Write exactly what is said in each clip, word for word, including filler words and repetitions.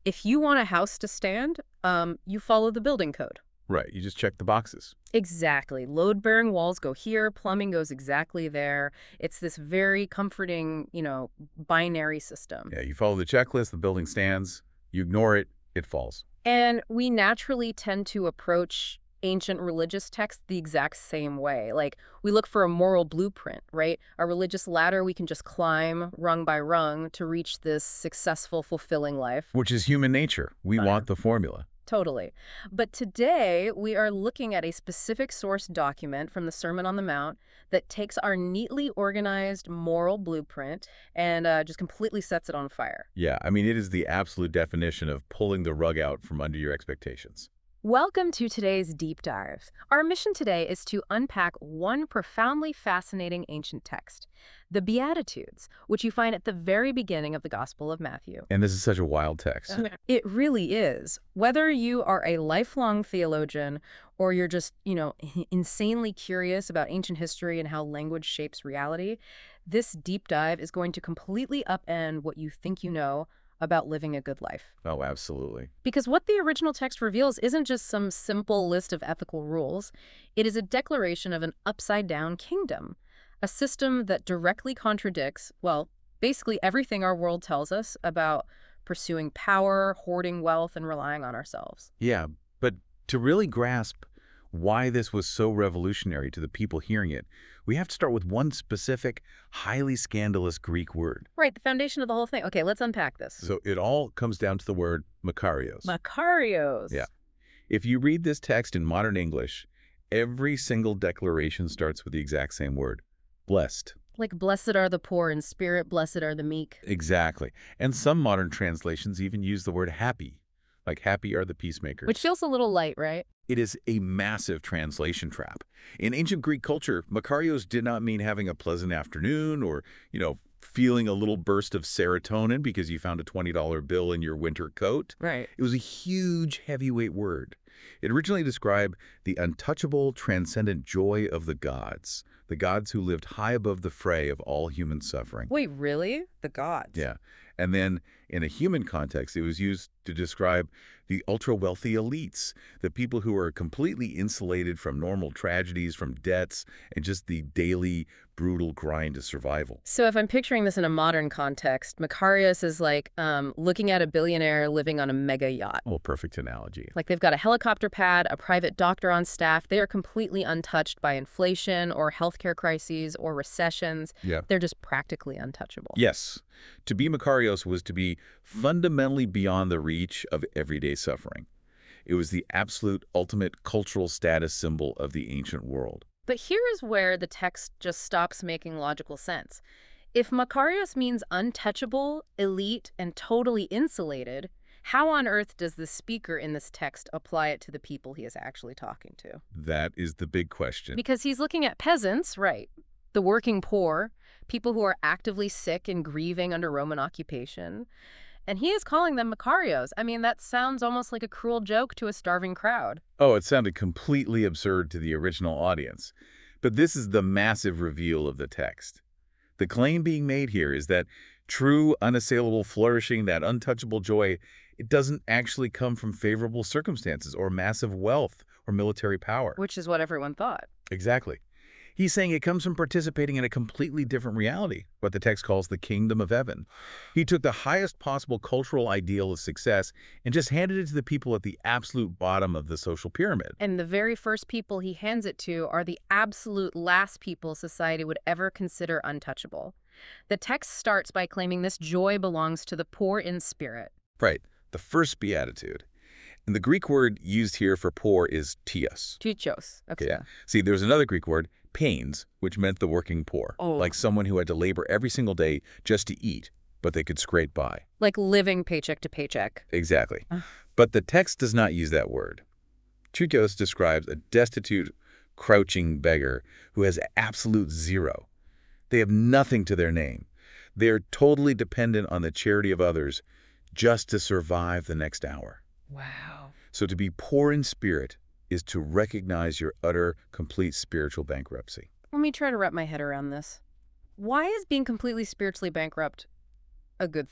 If you want a house to stand, um, you follow the building code. Right, you just check the boxes. Exactly. Load-bearing walls go here, plumbing goes exactly there. It's this very comforting, you know, binary system. Yeah, you follow the checklist, the building stands. You ignore it, it falls. And we naturally tend to approach ancient religious texts the exact same way. Like, we look for a moral blueprint, right? A religious ladder we can just climb rung by rung to reach this successful, fulfilling life. Which is human nature. We Fine. want the formula. Totally. But today, we are looking at a specific source document from the Sermon on the Mount that takes our neatly organized moral blueprint and uh, just completely sets it on fire. Yeah, I mean, it is the absolute definition of pulling the rug out from under your expectations. Welcome to today's Deep Dive. Our mission today is to unpack one profoundly fascinating ancient text, the Beatitudes, which you find at the very beginning of the Gospel of Matthew. And this is such a wild text. It really is. Whether you are a lifelong theologian or you're just, you know, insanely curious about ancient history and how language shapes reality, this deep dive is going to completely upend what you think you know about living a good life. Oh, absolutely. Because what the original text reveals isn't just some simple list of ethical rules. It is a declaration of an upside-down kingdom, a system that directly contradicts, well, basically everything our world tells us about pursuing power, hoarding wealth, and relying on ourselves. Yeah, but to really grasp why this was so revolutionary to the people hearing it, we have to start with one specific, highly scandalous Greek word. Right, the foundation of the whole thing. Okay, let's unpack this. So it all comes down to the word Makarios. Makarios. Yeah. If you read this text in modern English, every single declaration starts with the exact same word, blessed. Like, blessed are the poor in spirit, blessed are the meek. Exactly. And some modern translations even use the word happy, like happy are the peacemakers. Which feels a little light, right? It is a massive translation trap. In ancient Greek culture, Makarios did not mean having a pleasant afternoon or, you know, feeling a little burst of serotonin because you found a twenty dollar bill in your winter coat. Right. It was a huge, heavyweight word. It originally described the untouchable, transcendent joy of the gods, the gods who lived high above the fray of all human suffering. Wait, really? The gods? Yeah. And then in a human context, it was used to describe the ultra-wealthy elites, the people who are completely insulated from normal tragedies, from debts, and just the daily brutal grind of survival. So if I'm picturing this in a modern context, Makarios is like um, looking at a billionaire living on a mega yacht. Well, perfect analogy. Like, they've got a helicopter pad, a private doctor on staff. They are completely untouched by inflation or healthcare crises or recessions. Yeah. They're just practically untouchable. Yes. To be Makarios was to be fundamentally beyond the reach of everyday suffering. It was the absolute ultimate cultural status symbol of the ancient world. But here is where the text just stops making logical sense. If Makarios means untouchable, elite, and totally insulated, how on earth does the speaker in this text apply it to the people he is actually talking to? That is the big question. Because he's looking at peasants, right? The working poor, people who are actively sick and grieving under Roman occupation. And he is calling them Makarios. I mean, that sounds almost like a cruel joke to a starving crowd. Oh, it sounded completely absurd to the original audience. But this is the massive reveal of the text. The claim being made here is that true, unassailable flourishing, that untouchable joy, it doesn't actually come from favorable circumstances or massive wealth or military power. Which is what everyone thought. Exactly. He's saying it comes from participating in a completely different reality, what the text calls the kingdom of heaven. He took the highest possible cultural ideal of success and just handed it to the people at the absolute bottom of the social pyramid. And the very first people he hands it to are the absolute last people society would ever consider untouchable. The text starts by claiming this joy belongs to the poor in spirit. Right, the first beatitude. And the Greek word used here for poor is tios. Tychos. Okay. Yeah. See, there's another Greek word, pains, which meant the working poor, Oh. like someone who had to labor every single day just to eat, but they could scrape by. Like living paycheck to paycheck. Exactly. Ugh. But the text does not use that word. Tychos describes a destitute, crouching beggar who has absolute zero. They have nothing to their name. They are totally dependent on the charity of others just to survive the next hour. Wow. So to be poor in spirit is to recognize your utter, complete spiritual bankruptcy. Let me try to wrap my head around this. Why is being completely spiritually bankrupt a good thing?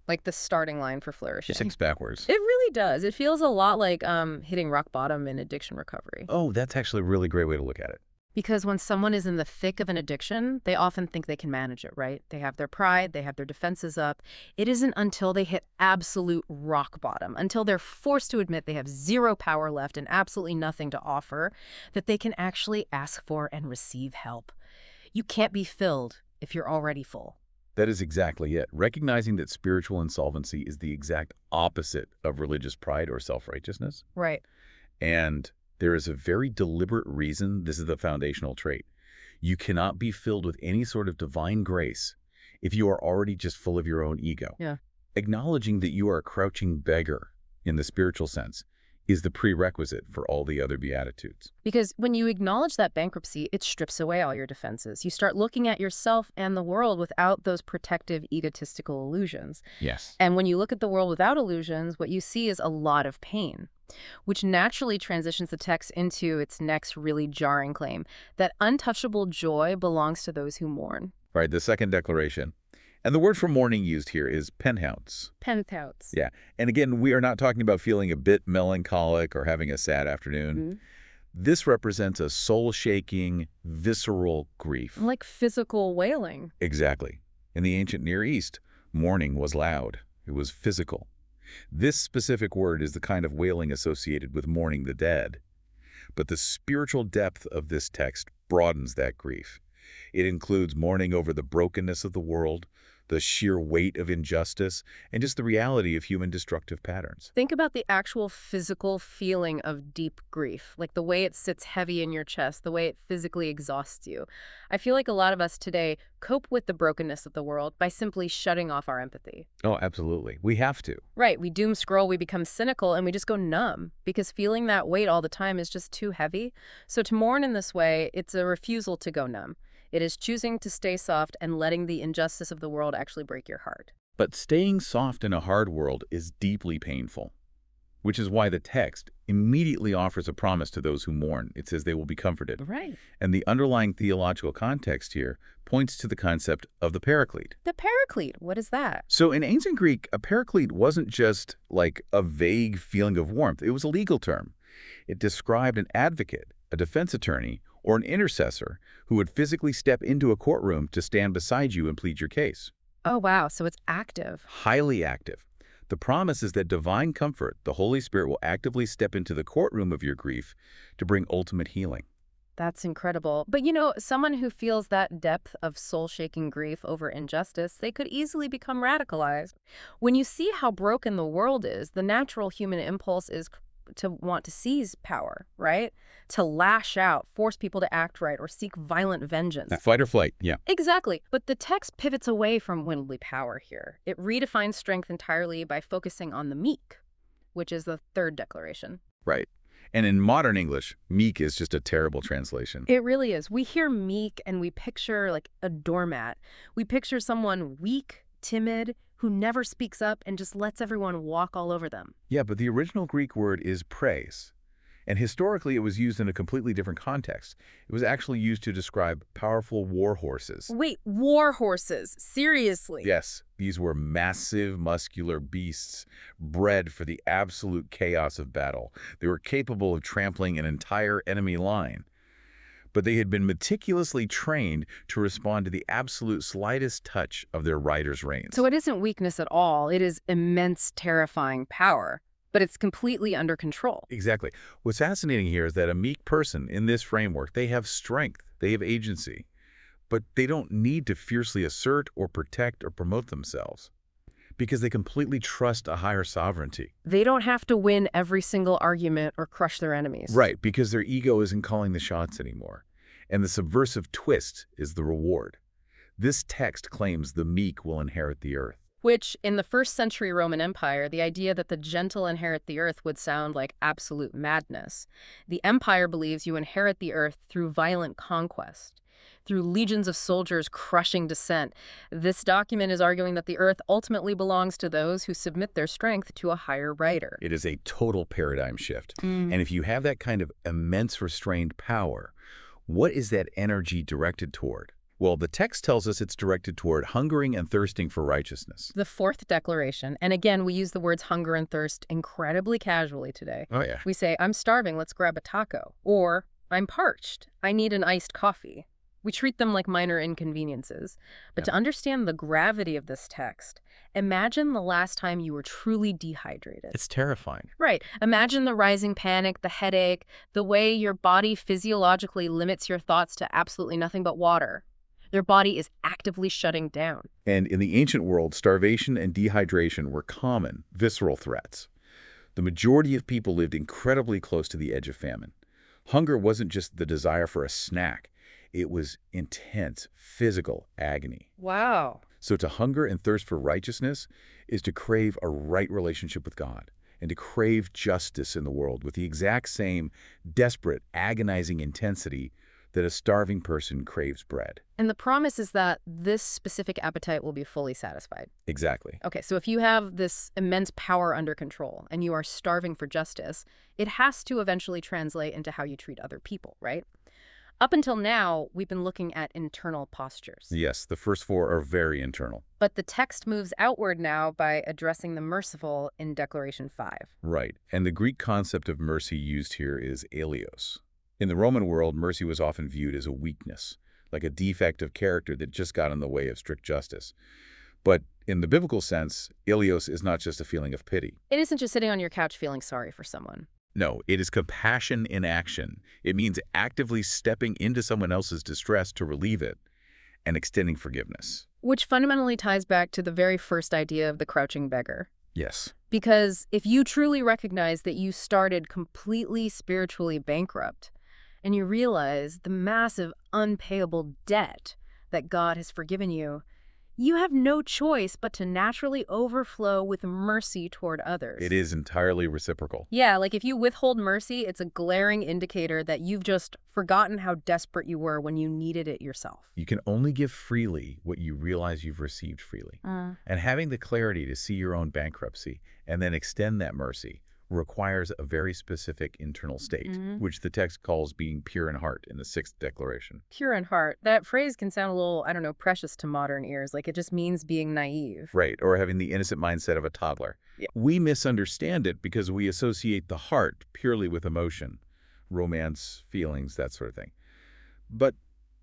like the starting line for flourishing. Six backwards. It really does. It feels a lot like um, hitting rock bottom in addiction recovery. Oh, that's actually a really great way to look at it. Because when someone is in the thick of an addiction, they often think they can manage it, right? They have their pride, they have their defenses up. It isn't until they hit absolute rock bottom, until they're forced to admit they have zero power left and absolutely nothing to offer, that they can actually ask for and receive help. You can't be filled if you're already full. That is exactly it. Recognizing that spiritual insolvency is the exact opposite of religious pride or self-righteousness. Right. And there is a very deliberate reason this is the foundational trait. You cannot be filled with any sort of divine grace if you are already just full of your own ego. Yeah. Acknowledging that you are a crouching beggar in the spiritual sense is the prerequisite for all the other Beatitudes. Because when you acknowledge that bankruptcy, it strips away all your defenses. You start looking at yourself and the world without those protective, egotistical illusions. Yes. And when you look at the world without illusions, what you see is a lot of pain, which naturally transitions the text into its next really jarring claim, that untouchable joy belongs to those who mourn. Right, the second declaration. And the word for mourning used here is penthouts. Penthouts. Yeah. And again, we are not talking about feeling a bit melancholic or having a sad afternoon. Mm-hmm. This represents a soul-shaking, visceral grief. Like physical wailing. Exactly. In the ancient Near East, mourning was loud. It was physical. This specific word is the kind of wailing associated with mourning the dead. But the spiritual depth of this text broadens that grief. It includes mourning over the brokenness of the world, the sheer weight of injustice, and just the reality of human destructive patterns. Think about the actual physical feeling of deep grief, like the way it sits heavy in your chest, the way it physically exhausts you. I feel like a lot of us today cope with the brokenness of the world by simply shutting off our empathy. Oh, absolutely. We have to. Right. We doom scroll, we become cynical, and we just go numb because feeling that weight all the time is just too heavy. So to mourn in this way, it's a refusal to go numb. It is choosing to stay soft and letting the injustice of the world actually break your heart. But staying soft in a hard world is deeply painful, which is why the text immediately offers a promise to those who mourn. It says they will be comforted. Right. And the underlying theological context here points to the concept of the paraclete. The paraclete, what is that? So in ancient Greek, a paraclete wasn't just like a vague feeling of warmth. It was a legal term. It described an advocate, a defense attorney, or an intercessor who would physically step into a courtroom to stand beside you and plead your case. Oh, wow. So it's active. Highly active. The promise is that divine comfort, the Holy Spirit, will actively step into the courtroom of your grief to bring ultimate healing. That's incredible. But, you know, someone who feels that depth of soul-shaking grief over injustice, they could easily become radicalized. When you see how broken the world is, the natural human impulse is to want to seize power, right? To lash out, force people to act right, or seek violent vengeance. Fight or flight, yeah. Exactly. But the text pivots away from worldly power here. It redefines strength entirely by focusing on the meek, which is the third declaration. Right. And in modern English, meek is just a terrible translation. It really is. We hear meek and we picture like a doormat. We picture someone weak, timid, who never speaks up and just lets everyone walk all over them. Yeah, but the original Greek word is praise. And historically, it was used in a completely different context. It was actually used to describe powerful war horses. Wait, war horses? Seriously? Yes, these were massive, muscular beasts bred for the absolute chaos of battle. They were capable of trampling an entire enemy line. But they had been meticulously trained to respond to the absolute slightest touch of their rider's reins. So it isn't weakness at all. It is immense, terrifying power. But it's completely under control. Exactly. What's fascinating here is that a meek person in this framework, they have strength, they have agency, but they don't need to fiercely assert or protect or promote themselves because they completely trust a higher sovereignty. They don't have to win every single argument or crush their enemies. Right, because their ego isn't calling the shots anymore. And the subversive twist is the reward. This text claims the meek will inherit the earth. Which, in the first century Roman Empire, the idea that the gentle inherit the earth would sound like absolute madness. The empire believes you inherit the earth through violent conquest, through legions of soldiers crushing dissent. This document is arguing that the earth ultimately belongs to those who submit their strength to a higher rider. It is a total paradigm shift. Mm. And if you have that kind of immense restrained power, what is that energy directed toward? Well, the text tells us it's directed toward hungering and thirsting for righteousness. The fourth declaration, and again, we use the words hunger and thirst incredibly casually today. Oh, yeah. We say, I'm starving, let's grab a taco. Or, I'm parched, I need an iced coffee. We treat them like minor inconveniences. But Yeah. to understand the gravity of this text, imagine the last time you were truly dehydrated. It's terrifying. Right. Imagine the rising panic, the headache, the way your body physiologically limits your thoughts to absolutely nothing but water. Their body is actively shutting down. And in the ancient world, starvation and dehydration were common, visceral threats. The majority of people lived incredibly close to the edge of famine. Hunger wasn't just the desire for a snack. It was intense, physical agony. Wow. So to hunger and thirst for righteousness is to crave a right relationship with God and to crave justice in the world with the exact same desperate, agonizing intensity that a starving person craves bread. And the promise is that this specific appetite will be fully satisfied. Exactly. Okay, so if you have this immense power under control and you are starving for justice, it has to eventually translate into how you treat other people, right? Up until now, we've been looking at internal postures. Yes, the first four are very internal. But the text moves outward now by addressing the merciful in Declaration five. Right. And the Greek concept of mercy used here is eleos. In the Roman world, mercy was often viewed as a weakness, like a defect of character that just got in the way of strict justice. But in the biblical sense, eleos is not just a feeling of pity. It isn't just sitting on your couch feeling sorry for someone. No, it is compassion in action. It means actively stepping into someone else's distress to relieve it and extending forgiveness. Which fundamentally ties back to the very first idea of the crouching beggar. Yes. Because if you truly recognize that you started completely spiritually bankrupt, and you realize the massive unpayable debt that God has forgiven you, you have no choice but to naturally overflow with mercy toward others. It is entirely reciprocal. Yeah, like if you withhold mercy, it's a glaring indicator that you've just forgotten how desperate you were when you needed it yourself. You can only give freely what you realize you've received freely. Mm. And having the clarity to see your own bankruptcy and then extend that mercy requires a very specific internal state, Mhm. which the text calls being pure in heart in the sixth declaration. Pure in heart. That phrase can sound a little, I don't know, precious to modern ears. Like it just means being naive. Right, or having the innocent mindset of a toddler. Yeah. We misunderstand it because we associate the heart purely with emotion, romance, feelings, that sort of thing. But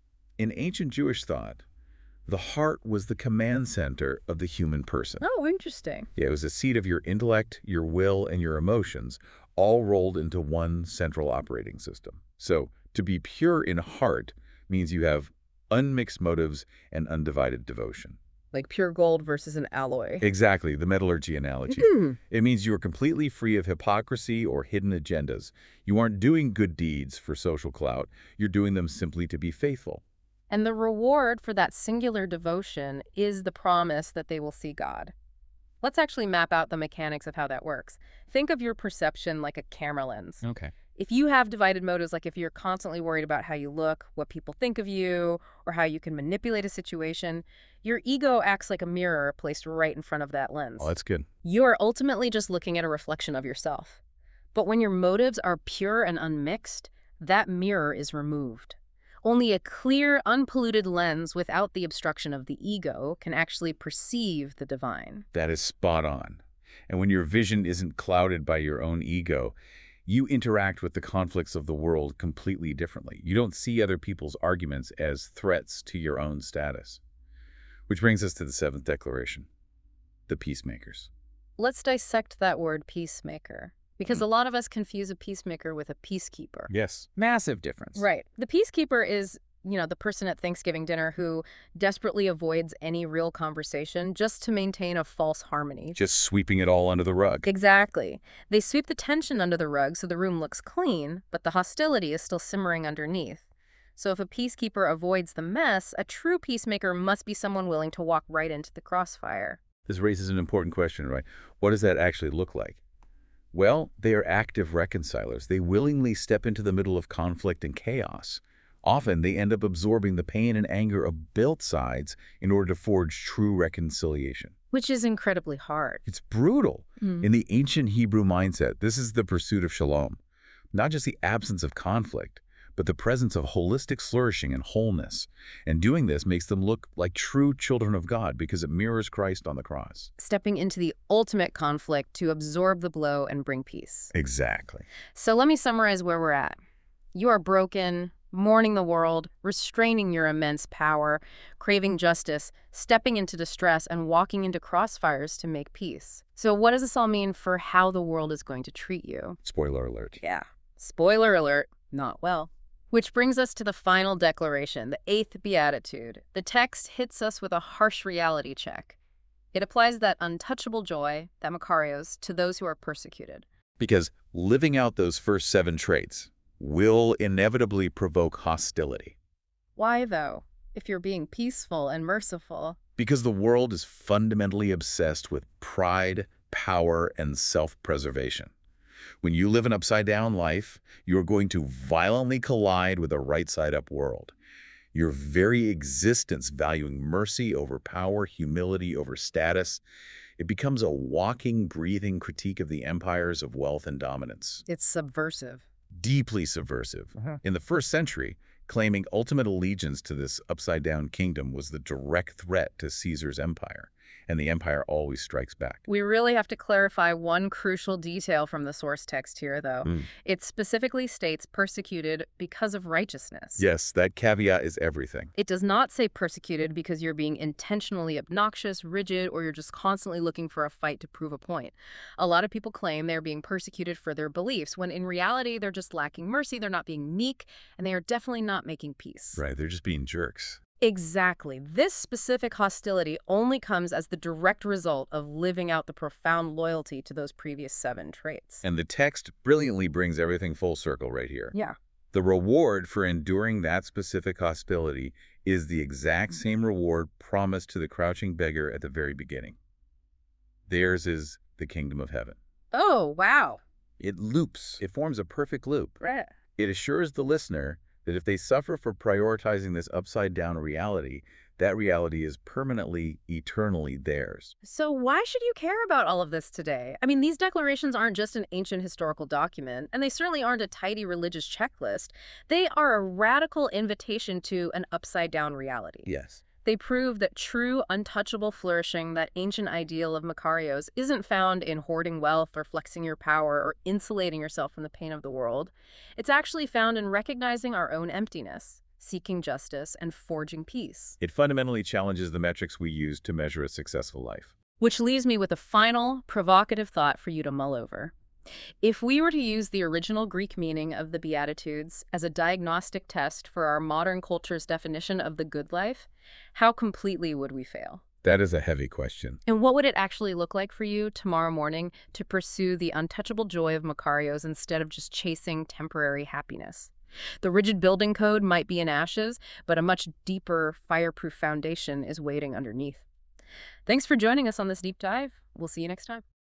in ancient Jewish thought, the heart was the command center of the human person. Oh, interesting. Yeah, it was a seat of your intellect, your will, and your emotions, all rolled into one central operating system. So to be pure in heart means you have unmixed motives and undivided devotion. Like pure gold versus an alloy. Exactly, the metallurgy analogy. Mhm. It means you are completely free of hypocrisy or hidden agendas. You aren't doing good deeds for social clout. You're doing them simply to be faithful. And the reward for that singular devotion is the promise that they will see God. Let's actually map out the mechanics of how that works. Think of your perception like a camera lens. Okay. If you have divided motives, like if you're constantly worried about how you look, what people think of you, or how you can manipulate a situation, your ego acts like a mirror placed right in front of that lens. Oh, that's good. You're ultimately just looking at a reflection of yourself. But when your motives are pure and unmixed, that mirror is removed. Only a clear, unpolluted lens without the obstruction of the ego can actually perceive the divine. That is spot on. And when your vision isn't clouded by your own ego, you interact with the conflicts of the world completely differently. You don't see other people's arguments as threats to your own status. Which brings us to the seventh declaration, the peacemakers. Let's dissect that word peacemaker, because a lot of us confuse a peacemaker with a peacekeeper. Yes. Massive difference. Right. The peacekeeper is, you know, the person at Thanksgiving dinner who desperately avoids any real conversation just to maintain a false harmony. Just sweeping it all under the rug. Exactly. They sweep the tension under the rug so the room looks clean, but the hostility is still simmering underneath. So if a peacekeeper avoids the mess, a true peacemaker must be someone willing to walk right into the crossfire. This raises an important question, right? What does that actually look like? Well, they are active reconcilers. They willingly step into the middle of conflict and chaos. Often, they end up absorbing the pain and anger of both sides in order to forge true reconciliation. Which is incredibly hard. It's brutal. Mm. In the ancient Hebrew mindset, this is the pursuit of shalom. Not just the absence of conflict, but the presence of holistic flourishing and wholeness. And doing this makes them look like true children of God because it mirrors Christ on the cross. Stepping into the ultimate conflict to absorb the blow and bring peace. Exactly. So let me summarize where we're at. You are broken, mourning the world, restraining your immense power, craving justice, stepping into distress, and walking into crossfires to make peace. So what does this all mean for how the world is going to treat you? Spoiler alert. Yeah. Spoiler alert, not well. Which brings us to the final declaration, the eighth beatitude. The text hits us with a harsh reality check. It applies that untouchable joy, that Makarios, to those who are persecuted. Because living out those first seven traits will inevitably provoke hostility. Why, though, if you're being peaceful and merciful? Because the world is fundamentally obsessed with pride, power, and self-preservation. When you live an upside-down life, you're going to violently collide with a right-side-up world. Your very existence valuing mercy over power, humility over status, it becomes a walking, breathing critique of the empires of wealth and dominance. It's subversive. Deeply subversive. Uh-huh. In the first century, claiming ultimate allegiance to this upside-down kingdom was the direct threat to Caesar's empire, and the empire always strikes back. We really have to clarify one crucial detail from the source text here, though. Mm. It specifically states persecuted because of righteousness. Yes, that caveat is everything. It does not say persecuted because you're being intentionally obnoxious, rigid, or you're just constantly looking for a fight to prove a point. A lot of people claim they're being persecuted for their beliefs, when in reality they're just lacking mercy, they're not being meek, and they are definitely not making peace. Right, they're just being jerks. Exactly. This specific hostility only comes as the direct result of living out the profound loyalty to those previous seven traits. And the text brilliantly brings everything full circle right here. Yeah. The reward for enduring that specific hostility is the exact same reward promised to the crouching beggar at the very beginning. Theirs is the kingdom of heaven. Oh, wow. It loops. It forms a perfect loop. Right. It assures the listener that if they suffer for prioritizing this upside-down reality, that reality is permanently, eternally theirs. So why should you care about all of this today? I mean, these declarations aren't just an ancient historical document, and they certainly aren't a tidy religious checklist. They are a radical invitation to an upside-down reality. Yes. They prove that true, untouchable flourishing, that ancient ideal of Makarios, isn't found in hoarding wealth or flexing your power or insulating yourself from the pain of the world. It's actually found in recognizing our own emptiness, seeking justice, and forging peace. It fundamentally challenges the metrics we use to measure a successful life. Which leaves me with a final, provocative thought for you to mull over. If we were to use the original Greek meaning of the Beatitudes as a diagnostic test for our modern culture's definition of the good life, how completely would we fail? That is a heavy question. And what would it actually look like for you tomorrow morning to pursue the untouchable joy of Makarios instead of just chasing temporary happiness? The rigid building code might be in ashes, but a much deeper, fireproof foundation is waiting underneath. Thanks for joining us on this deep dive. We'll see you next time.